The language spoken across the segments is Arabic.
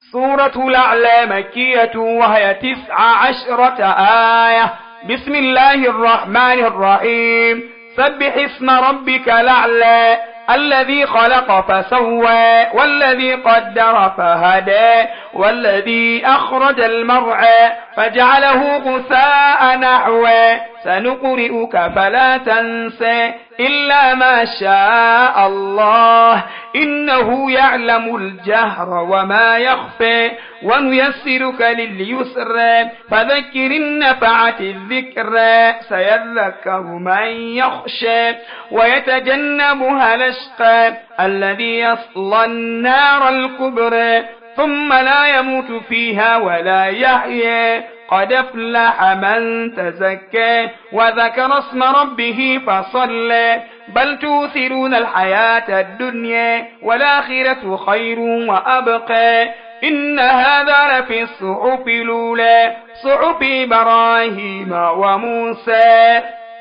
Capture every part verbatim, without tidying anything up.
سورة الأعلى مكية وهي تسع عشرة آية. بسم الله الرحمن الرحيم. سبح اسم ربك الأعلى الذي خلق فسوى والذي قدر فهدى والذي أخرج المرعى فجعله غثاء نحوا سنقرئك فلا تنسى إلا ما شاء الله إنه يعلم الجهر وما يخفى ونيسرك لليسر فذكر إن نفعت الذكرى سيذكر من يخشى ويتجنبها الأشقى الذي يصلى النار الكبرى ثم لا يموت فيها ولا يحيى قد أفلح من تزكى وذكر اسم ربه فصلى بل توثرون الحياة الدنيا والآخرة خير وأبقى إن هذا لفي الصحف الأولى صحف إبراهيم وموسى.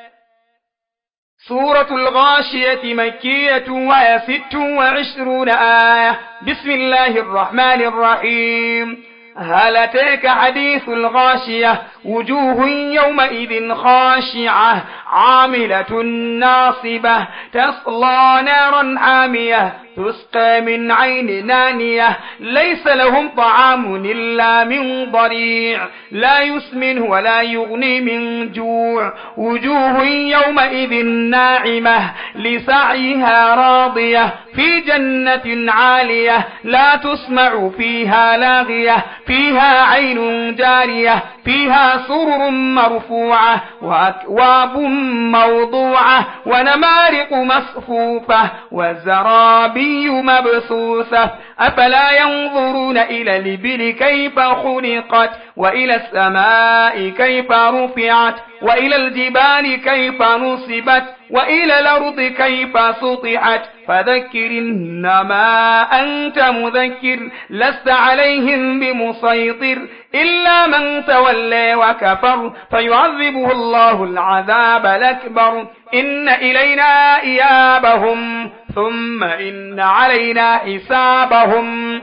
سورة الغاشية مكية وهي ست وعشرون آية. بسم الله الرحمن الرحيم. هل أتاك حديث الغاشية وجوه يومئذ خاشعة عاملة ناصبة تصلى نارا حامية تسقى من عين نانية ليس لهم طعام إلا من ضريع لا يسمن ولا يغني من جوع وجوه يومئذ ناعمة لسعيها راضية في جنة عالية لا تسمع فيها لاغية فيها عين جارية فيها سرر مرفوعة وأكواب موضوعة ونمارق مصفوفة وزرابي مبثوثة أفلا ينظرون إلى الإبل كيف خلقت وإلى السماء كيف رفعت وإلى الجبال كيف نصبت وإلى الأرض كيف سطحت فذكر إنما أنت مذكر لست عليهم بمسيطر إلا من تولى وكفر فيعذبه الله العذاب الأكبر إن إلينا إيابهم ثم إن علينا حسابهم.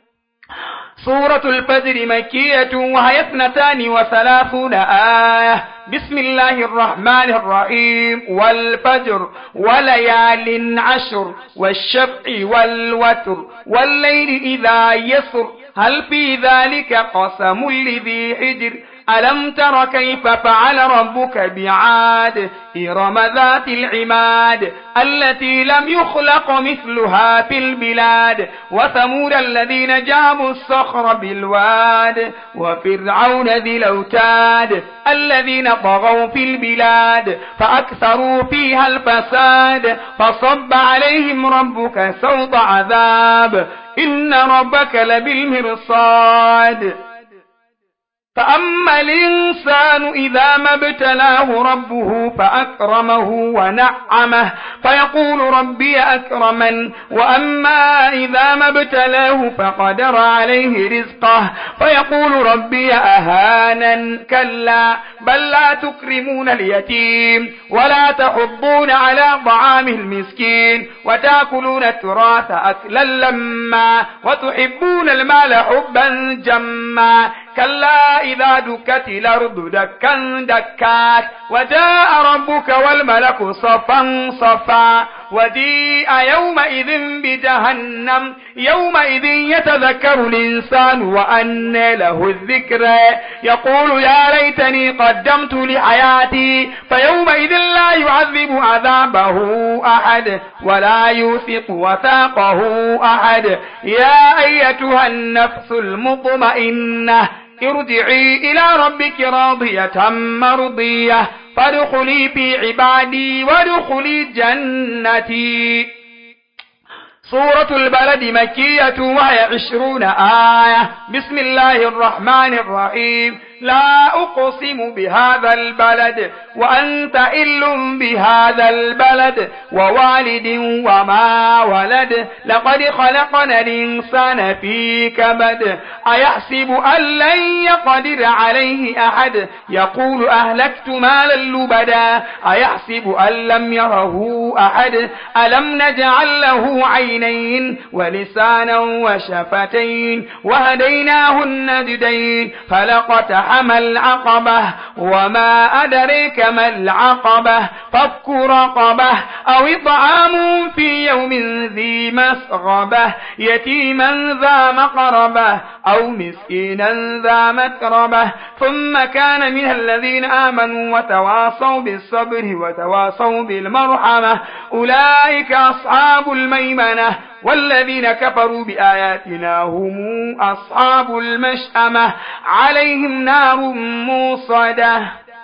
سورة الفجر مكية وهي اثنتان وثلاثون آية. بسم الله الرحمن الرحيم. والفجر وليال عشر والشفع والوتر والليل إذا يسر هل في ذلك قسم لذي حجر ألم تر كيف فعل ربك بعاد إرم ذات العماد التي لم يخلق مثلها في البلاد وثمود الذين جابوا الصخر بالواد وفرعون ذي الأوتاد الذين طغوا في البلاد فأكثروا فيها الفساد فصب عليهم ربك سوط عذاب إن ربك لبالمرصاد. فأما الإنسان إذا ما ابتلاه ربه فأكرمه ونعمه فيقول ربي أكرمن وأما إذا ما ابتلاه فقدر عليه رزقه فيقول ربي أهانن كلا بل لا تكرمون اليتيم ولا تحضون على طعام المسكين وتأكلون التراث أكلا لما وتحبون المال حبا جما كلا إذا دكت الأرض دكا دكات وجاء ربك والملك صفا صفا وجيء يومئذ بجهنم يومئذ يتذكر الإنسان وأنى له الذكرى يقول يا ليتني قدمت لحياتي فيومئذ لا يعذب عذابه أحد ولا يوثق وثاقه أحد. يا أيتها النفس المطمئنة ارجعي إلى ربك راضية مرضية فادخلي في عبادي وادخلي جنتي. سورة البلد مكية وهي عشرون آية. بسم الله الرحمن الرحيم. لا أقسم بهذا البلد وأنت إل بهذا البلد ووالد وما ولد لقد خلقنا الإنسان في كبد أيحسب أن لن يقدر عليه أحد يقول أهلكت مالا لبدا أيحسب أن لم يره أحد ألم نجعل له عينين ولسانا وشفتين وهديناه النجدين فلقتحم العقبة وما أدريك ما العقبة فك رقبة أو إطعام في يوم ذي مسغبة يتيما ذا مقربة أو مسكينا ذا متربة ثم كان من الذين آمنوا وتواصوا بالصبر وتواصوا بالمرحمة أولئك أصحاب الميمنة والذين كفروا بآياتنا هم أصحاب المشأمة عليهم نار موصدة.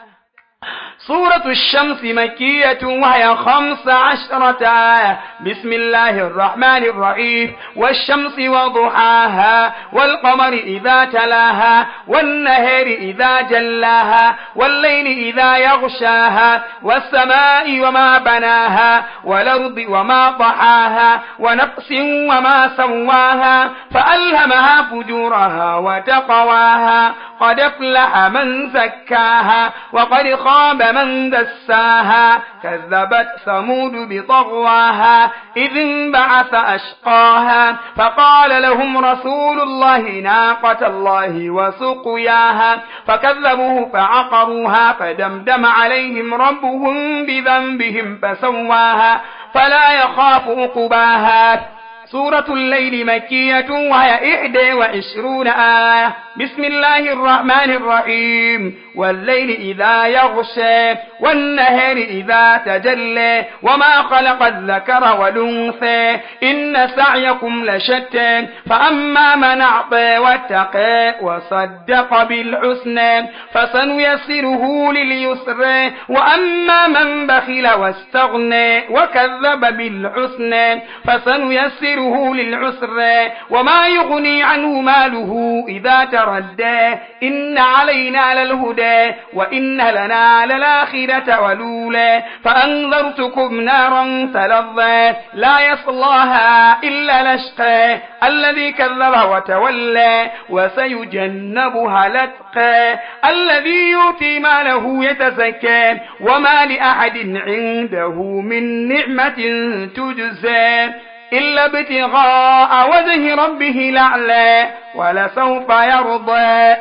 سورة الشمس مكية وهي خمس عشرة آية. بسم الله الرحمن الرحيم والشمس وضحاها والقمر إذا تلاها والنهر إذا جلاها والليل إذا يغشاها والسماء وما بناها والأرض وما طحاها ونفس وما سواها فألهمها فجورها وتقواها قد أفلح من زكاها وقد خاب من دساها كذبت ثمود بطغواها إذ انبعث أشقاها فقال لهم رسول الله ناقة الله وسقياها فكذبوه فعقروها فدمدم عليهم ربهم بذنبهم فسواها فلا يخاف عقباها. سورة الليل مكية وهي إحدى وعشرون آية. بسم الله الرحمن الرحيم والليل إذا يغشى والنهار إذا تجلى وما خلق الذكر والأنثى إن سعيكم لشتى فأما من أعطى واتقى وصدق بالحسنى فسنيسره لليسرى وأما من بخل واستغنى وكذب بالحسنى فسنيسره للعسرى وما يغني عنه ماله إذا تردى إن علينا للهدى وإن لنا للآخرة والأولى فأنذرتكم نارا تلظى لا يصلاها إلا الأشقى الذي كذب وتولى وسيجنبها الأتقى الذي يؤتي ماله يتزكى وما لأحد عنده من نعمة تجزى إلا ابتغاء وجه ربه الأعلى ولسوف يرضى.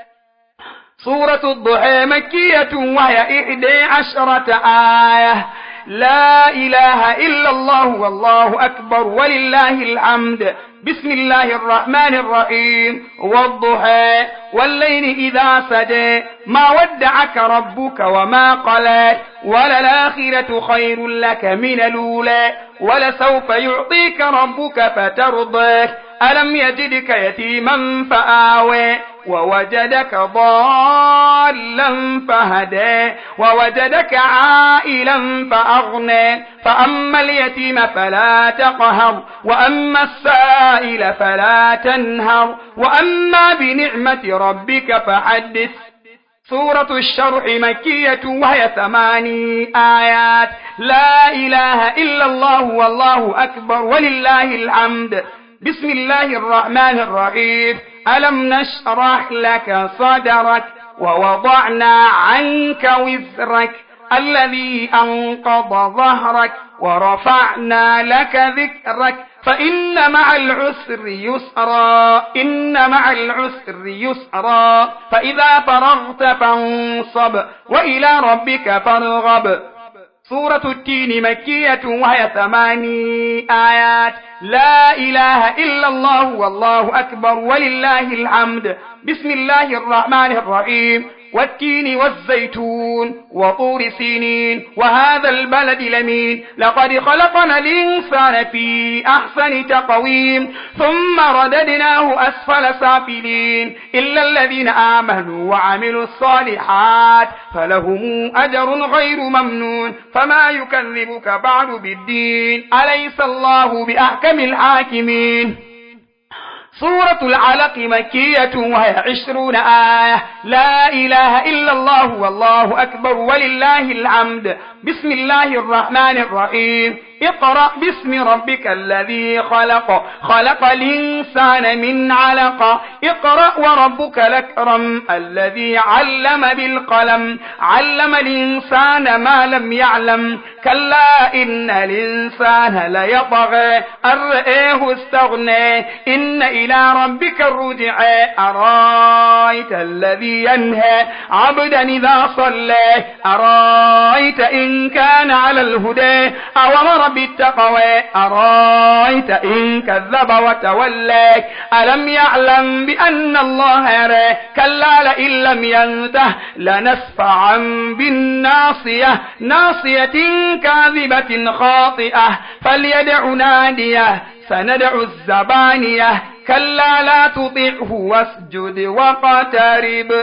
سورة الضحى مكية وهي إحدى عشرة آية. لا إله إلا الله والله أكبر ولله الحمد. بسم الله الرحمن الرحيم والضحى والليل إذا سجى ما ودعك ربك وما قلى وللآخرة خير لك من الأولى ولسوف يعطيك ربك فترضى ألم يجدك يتيما فآوى ووجدك ضالا فهدى ووجدك عائلا فأغنى فأما اليتيم فلا تقهر وأما السائل فلا تنهر وأما بنعمة ربك فحدث. سورة الشرح مكية وهي ثماني آيات. لا إله إلا الله والله أكبر ولله الحمد. بسم الله الرحمن الرحيم ألم نشرح لك صدرك ووضعنا عنك وزرك الذي أنقض ظهرك ورفعنا لك ذكرك فإن مع العسر يسرا إن مع العسر يسرا فإذا فرغت فانصب وإلى ربك فارغب. سورة التين مكية وهي ثماني آيات. لا إله إلا الله والله أكبر ولله الحمد. بسم الله الرحمن الرحيم والتين والزيتون وطور سينين وهذا البلد الأمين لقد خلقنا الإنسان في أحسن تقويم ثم رددناه أسفل سافلين إلا الذين آمنوا وعملوا الصالحات فلهم أجر غير ممنون فما يكذبك بعد بالدين أليس الله بأحكم الحاكمين. سورة العلق مكية وهي عشرون آية. لا إله إلا الله والله أكبر ولله الحمد. بسم الله الرحمن الرحيم. اقرأ باسم ربك الذي خلق خلق الإنسان من علق اقرأ وربك الأكرم الذي علم بالقلم علم الإنسان ما لم يعلم كلا إن الإنسان ليطغى أن رآه استغنى إن إلى ربك الرجع أرأيت الذي ينهى عبدا إذا صلى أرأيت إن كان على الهدى أوامر بالتقوى أرأيت إن كذب وتولى ألم يعلم بأن الله يرى كلا لئن لم ينته لنسفعا بالناصية ناصية كاذبة خاطئة فليدع ناديه سندع الزبانية كلا لا تطعه واسجد واقترب.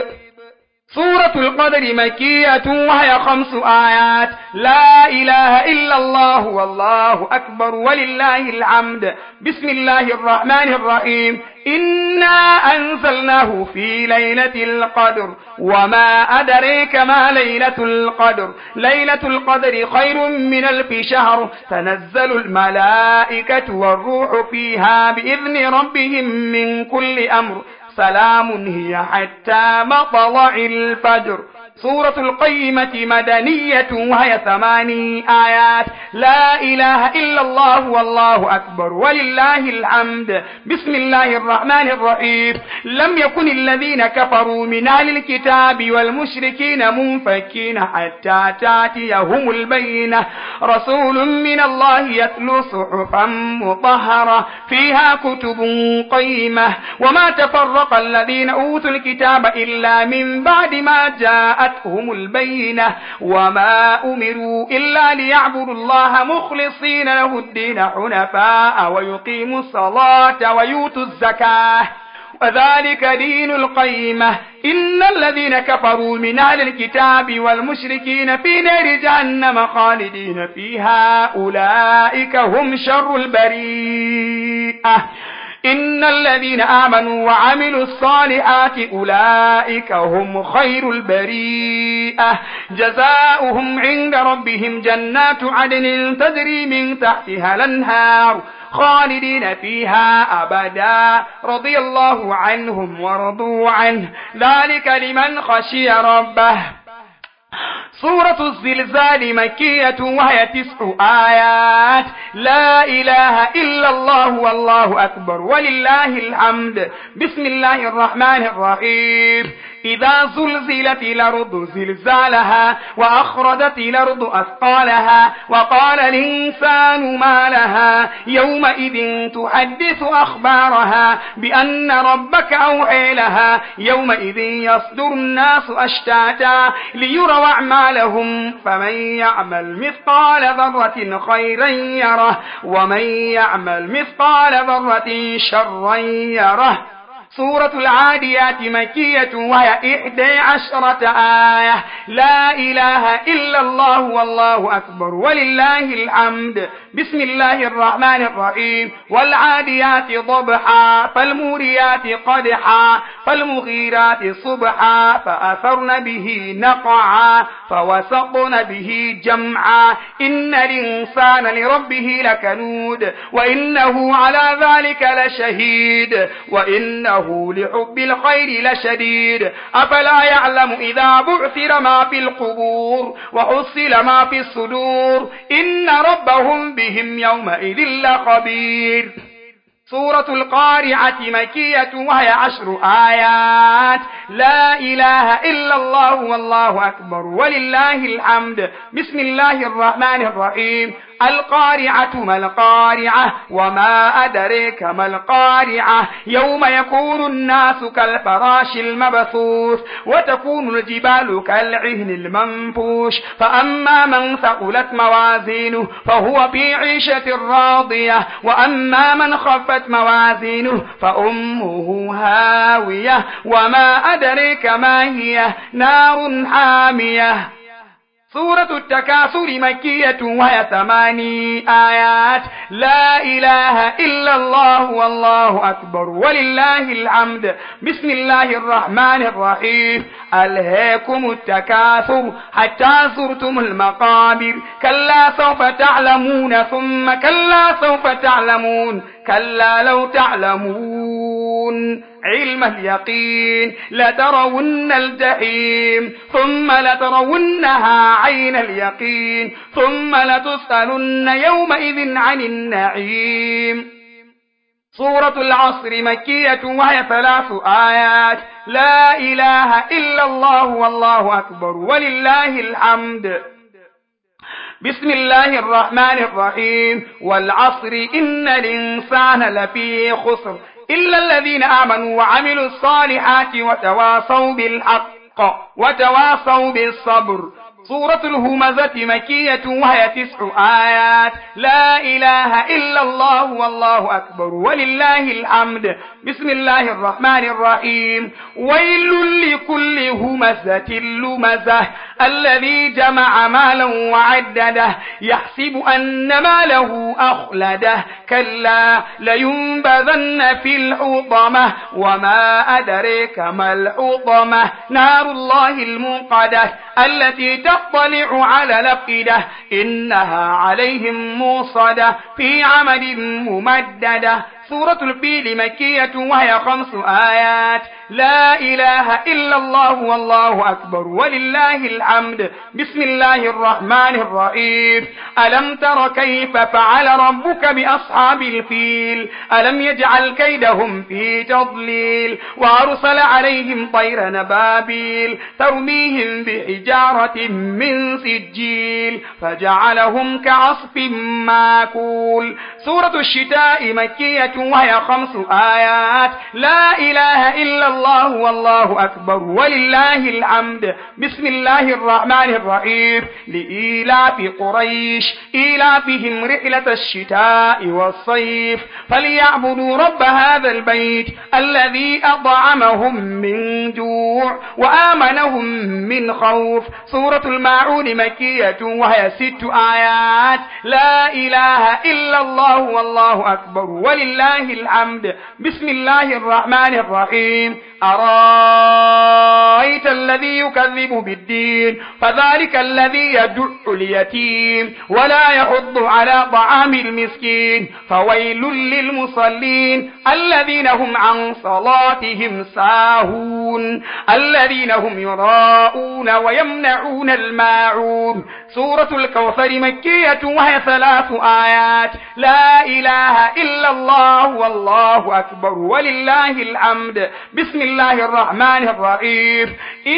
سورة القدر مكية وهي خمس آيات. لا إله إلا الله والله أكبر ولله الحمد. بسم الله الرحمن الرحيم. إنا أنزلناه في ليلة القدر وما أدريك ما ليلة القدر ليلة القدر خير من ألف شهر تنزل الملائكة والروح فيها بإذن ربهم من كل أمر سلام هي حتى مطلع الفجر. سورة القيمة مدنية وهي ثماني آيات. لا إله إلا الله والله أكبر ولله الحمد. بسم الله الرحمن الرحيم. لم يكن الذين كفروا من أهل الكتاب والمشركين منفكين حتى تأتيهم البينة رسول من الله يتلو صحفا مطهرة فيها كتب قيمة وما تفرق الذين أوتوا الكتاب إلا من بعد ما جاءت هم البينة وما أمروا إلا ليعبدوا الله مخلصين له الدين حنفاء ويقيموا الصلاة ويؤتوا الزكاة وذلك دين القيمة. إن الذين كفروا من أهل الكتاب والمشركين في نار جهنم خالدين فيها أولئك هم شر البريئة. إن الذين آمنوا وعملوا الصالحات أولئك هم خير البريئة جزاؤهم عند ربهم جنات عدن تجري من تحتها الأنهار خالدين فيها أبدا رضي الله عنهم ورضوا عنه ذلك لمن خشي ربه. سورة الزلزال مكية وهي تسع آيات. لا إله إلا الله والله أكبر ولله الحمد. بسم الله الرحمن الرحيم. إذا زلزلت الأرض زلزالها وأخرجت الأرض أثقالها وقال الإنسان ما لها يومئذ تحدث أخبارها بأن ربك أوحى لها يومئذ يصدر الناس أشتاتا ليروا أعمالهم فمن يعمل مثقال ذرة خيرا يره ومن يعمل مثقال ذرة شرا يره. سورة العاديات مكية وهي إحدى عشرة آية. لا إله إلا الله والله أكبر ولله الحمد. بسم الله الرحمن الرحيم. والعاديات ضبحا فالموريات قدحا فالمغيرات صبحا فأثرن به نقعا فوسطن به جمعا إن الإنسان لربه لكنود وإنه على ذلك لشهيد وإنه لحب الخير لشديد. أفلا يعلم إذا بعثر ما في القبور وحصل ما في الصدور إن ربهم بهم يومئذ لخبير. سورة القارعة مكية وهي عشر آيات. لا إله إلا الله والله أكبر ولله الحمد. بسم الله الرحمن الرحيم. القارعة ما القارعة وما أدريك ما القارعة يوم يكون الناس كالفراش المبثوث وتكون الجبال كالعهن المنفوش فأما من ثقلت موازينه فهو في عيشة راضية وأما من خفت موازينه فأمه هاوية وما أدريك ما هي نار حامية. سورة التكاثر مكية وهي ثماني آيات. لا إله إلا الله والله أكبر ولله الحمد. بسم الله الرحمن الرحيم. ألهاكم التكاثر حتى زرتم المقابر كلا سوف تعلمون ثم كلا سوف تعلمون كلا لو تعلمون علم اليقين لترون الجحيم ثم لترونها عين اليقين ثم لتسألن يومئذ عن النعيم. سورة العصر مكية وهي ثلاث آيات. لا إله إلا الله والله أكبر ولله الحمد. بسم الله الرحمن الرحيم. والعصر إن الإنسان لفي خسر إلا الذين آمنوا وعملوا الصالحات وتواصوا بالحق وتواصوا بالصبر. سورة الهمزة مكية وهي تسع آيات. لا إله إلا الله والله أكبر ولله الحمد. بسم الله الرحمن الرحيم. ويل لكل همزة لمزة الذي جمع مالا وعدده يحسب أن ماله أخلده كلا لينبذن في الحطمة وما أدريك ما الحطمة نار الله الموقدة التي تطلع على الأفئدة إنها عليهم موصدة في عمد ممددة. سورة الفيل مكية وهي خمس آيات. لا إله إلا الله والله أكبر ولله الحمد. بسم الله الرحمن الرحيم. ألم تر كيف فعل ربك بأصحاب الفيل ألم يجعل كيدهم في تضليل وأرسل عليهم طير نبابيل ترميهم بحجارة من سجيل فجعلهم كعصف ماكول. سورة الشتاء مكية وهي خمس آيات. لا إله إلا الله والله أكبر ولله الحمد. بسم الله الرحمن الرحيم. لإيلاف قريش إيلافهم رحلة الشتاء والصيف فليعبدوا رب هذا البيت الذي أطعمهم من جوع وآمنهم من خوف. سورة الماعون مكية وهي ست آيات. لا إله إلا الله والله أكبر ولله الحمد. بسم الله الرحمن الرحيم. أرأيت الذي يكذب بالدين فذلك الذي يدع اليتيم ولا يحض على طعام المسكين فويل للمصلين الذين هم عن صلاتهم ساهون الذين هم يراءون ويمنعون الماعون. سورة الكوثر مكية وهي ثلاث آيات. لا إله إلا الله والله أكبر ولله الحمد. بسم الله الرحمن الرحيم.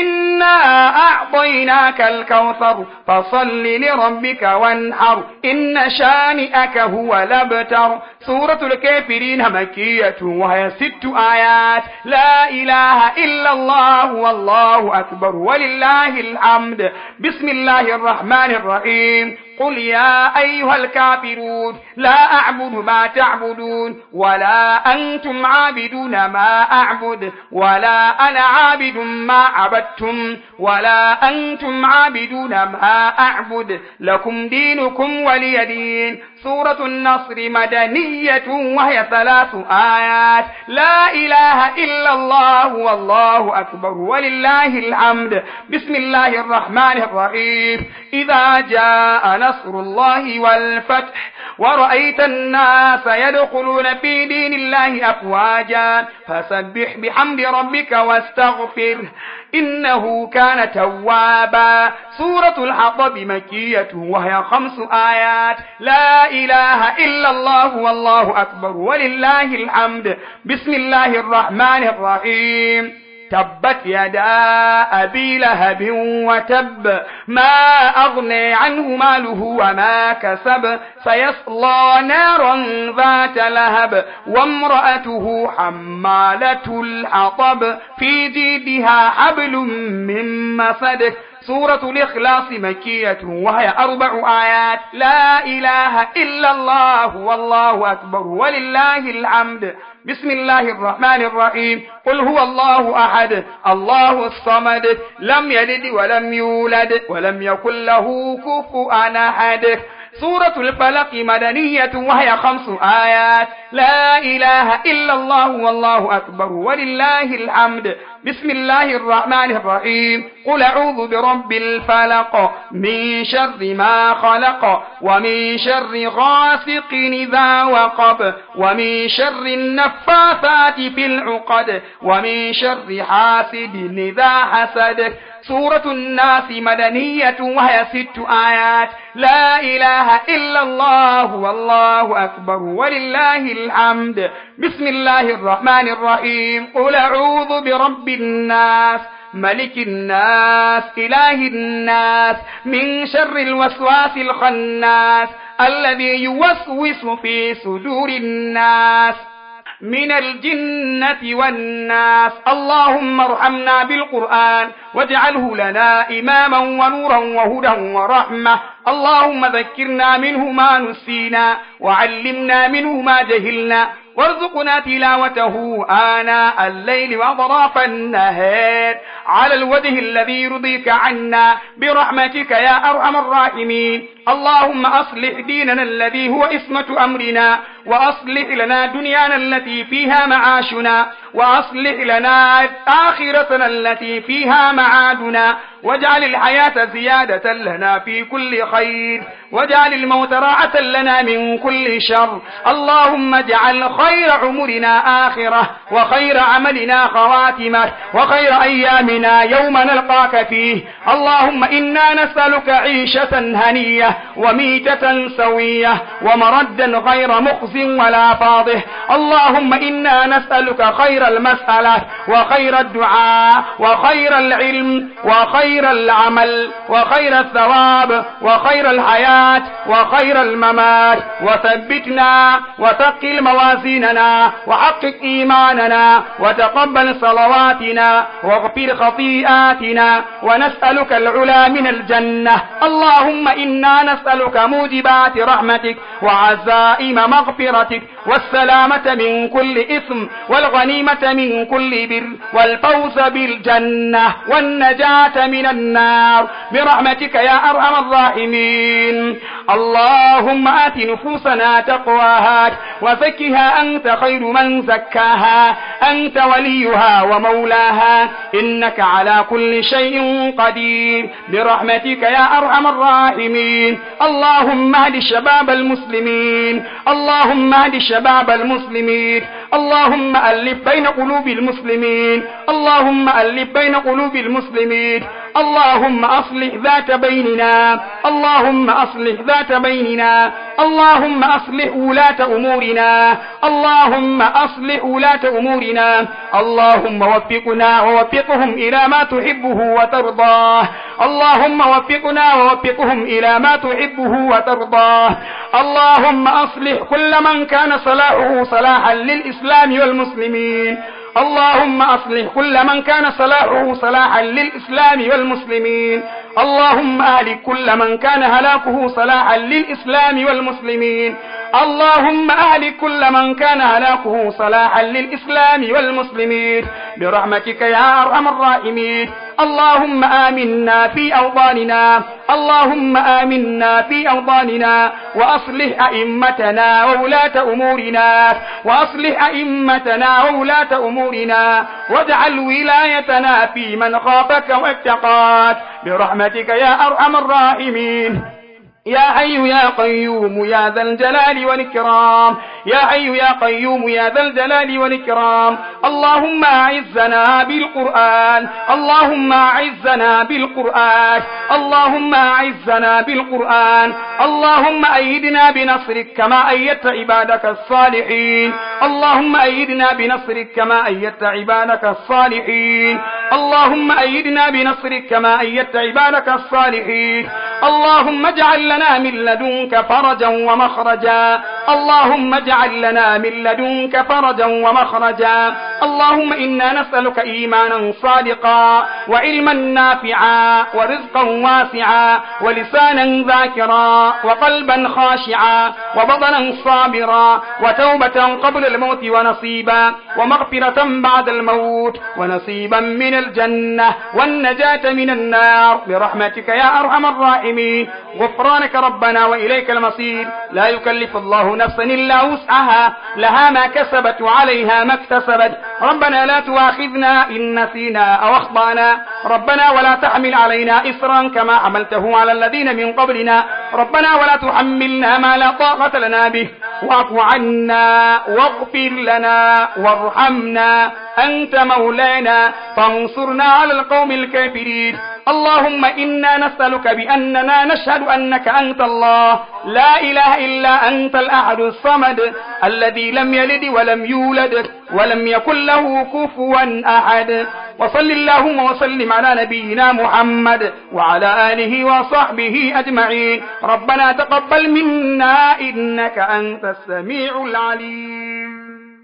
إنا أعطيناك الكوثر فصل لربك وانحر إن شانئك هو الأبتر. سورة الكافرين مكية وهي ست آيات. لا إله إلا الله والله أكبر ولله الحمد. بسم الله الرحمن الرحيم. قل يا أيها الكافرون لا أعبد ما تعبدون ولا أنتم عابدون ما أعبد ولا أنا عابد ما عبدتم ولا أنتم عابدون ما أعبد لكم دينكم ولي دين. سورة النصر مدنية وهي ثلاث آيات. لا إله إلا الله والله أكبر ولله الحمد. بسم الله الرحمن الرحيم. إذا جاء نصر الله والفتح ورأيت الناس يدخلون في دين الله أفواجا فسبح بحمد ربك واستغفره إنه كان توابا. سورة الحطب مكية وهي خمس آيات. لا إله إلا الله والله أكبر ولله الحمد. بسم الله الرحمن الرحيم. تبت يدا أبي لهب وتب ما أغني عنه ماله وما كسب سيصلى نارا ذات لهب وامرأته حمالة الحطب في جيدها حبل من مسد. سورة الإخلاص مكية وهي أربع آيات. لا إله إلا الله والله أكبر ولله الحمد. بسم الله الرحمن الرحيم. قل هو الله أحد الله الصمد لم يلد ولم يولد ولم يكن له كفوا أحد. سورة الفلق مدنية وهي خمس آيات. لا إله إلا الله والله أكبر ولله الحمد. بسم الله الرحمن الرحيم. قل أعوذ برب الفلق من شر ما خلق ومن شر غاسق إذا وقب ومن شر النفاثات في العقد ومن شر حاسد إذا حسد. سورة الناس مدنية وهي ست آيات. لا إله إلا الله والله أكبر ولله الحمد. بسم الله الرحمن الرحيم. قل أعوذ برب الناس ملك الناس إله الناس من شر الوسواس الخناس الذي يوسوس في صدور الناس من الجنة والناس. اللهم ارحمنا بالقرآن واجعله لنا إماما ونورا وهدى ورحمة. اللهم ذكرنا منه ما نسينا وعلمنا منه ما جهلنا وارزقنا تلاوته آناء الليل وأطراف النهار على الوجه الذي يرضيك عنا برحمتك يا أرحم الراحمين. اللهم أصلح ديننا الذي هو اسمة أمرنا وأصلح لنا دنيانا التي فيها معاشنا وأصلح لنا آخرتنا التي فيها معادنا واجعل الحياة زيادة لنا في كل خير واجعل الموت راحة لنا من كل شر. اللهم اجعل خير عمرنا آخرة وخير عملنا خواتمة وخير أيامنا يوم نلقاك فيه. اللهم إنا نسألك عيشة هنية وميتة سوية ومردا غير مخز ولا فاضح. اللهم إنا نسألك خير المسألة وخير الدعاء وخير العلم وخير العمل وخير الثواب وخير الحياة وخير الممات. وثبتنا وثقل موازيننا وحقق إيماننا وتقبل صلواتنا واغفر خطيئاتنا ونسألك العلا من الجنة. اللهم إنا نسألك موجبات رحمتك وعزائم مغفرتك والسلامة من كل إثم والغنيمة من كل بر والفوز بالجنة والنجاة من النار برحمتك يا أرحم الراحمين. اللهم آت نفوسنا تقواها وزكها أنت خير من زكاها أنت وليها ومولاها إنك على كل شيء قدير برحمتك يا أرحم الراحمين. اللهم اهد شباب المسلمين اللهم اهد شباب المسلمين اللهم ألف بين قلوب المسلمين اللهم ألف بين قلوب المسلمين. اللهم أصلح ذات بيننا اللهم أصلح ذات بيننا اللهم أصلح ولاة أمورنا اللهم أصلح ولاة أمورنا. اللهم وفقنا ووفقهم إلى ما تحبه وترضاه اللهم وفقنا ووفقهم إلى ما تحبه وترضاه. اللهم أصلح كل من كان صلاحه صلاحا للإسلام والمسلمين اللهم أصلح كل من كان صلاحه صلاحا للإسلام والمسلمين. اللهم أهلك كل من كان هلاكه صلاحا للإسلام والمسلمين. اللهم أهلك كل من كان هلاكه صلاحا للإسلام والمسلمين برحمتك يا أرحم الراحمين. اللهم آمنا في أوطاننا اللهم آمنا في أوطاننا وأصلح أئمتنا وولاة أمورنا وأصلح أئمتنا وولاة أمورنا واجعل ولايتنا في من خافك واتقاك برحمتك يا أرحم الراحمين. يا حي يا قيوم يا ذا الجلال والإكرام يا حي يا قيوم يا ذا الجلال والإكرام. اللهم أعزنا بالقرآن اللهم أعزنا بالقرآن اللهم أعزنا بالقرآن. اللهم أيدنا بنصرك كما أيدت عبادك الصالحين اللهم أيدنا بنصرك كما أيدت عبادك الصالحين اللهم أيدنا بنصرك كما أيدت عبادك الصالحين. اللهم اجعل لنا من لدنك فرجا ومخرجا اللهم اجعل لنا من لدنك فرجا ومخرجا. اللهم إنا نسألك إيمانا صادقا وعلما نافعا ورزقا واسعا ولسانا ذاكرا وقلبا خاشعا وبطنا صابرا وتوبة قبل الموت ونصيبا ومغفرة بعد الموت ونصيبا من الجنة والنجاة من النار برحمتك يا أرحم الراحمين. غفرانك ربنا وإليك المصير. لا يكلف الله نفسا إلا وسعها، لها ما كسبت وعليها ما اكتسبت. ربنا لا تؤاخذنا إن نسينا أو أخطأنا. ربنا ولا تحمل علينا إصرا كما حملته على الذين من قبلنا. ربنا ولا تحملنا ما لا طاقة لنا به. واعف عنا واغفر لنا وارحمنا، أنت مولانا فانصرنا على القوم الكافرين. اللهم إنا نسألك بأننا نشهد أنك أنت الله لا إله إلا أنت الأحد الصمد الذي لم يلد ولم يولد ولم يكن له كفوا أحد. وصل اللهم وسلم على نبينا محمد وعلى آله وصحبه أجمعين. ربنا تقبل منا إنك أنت السميع العليم.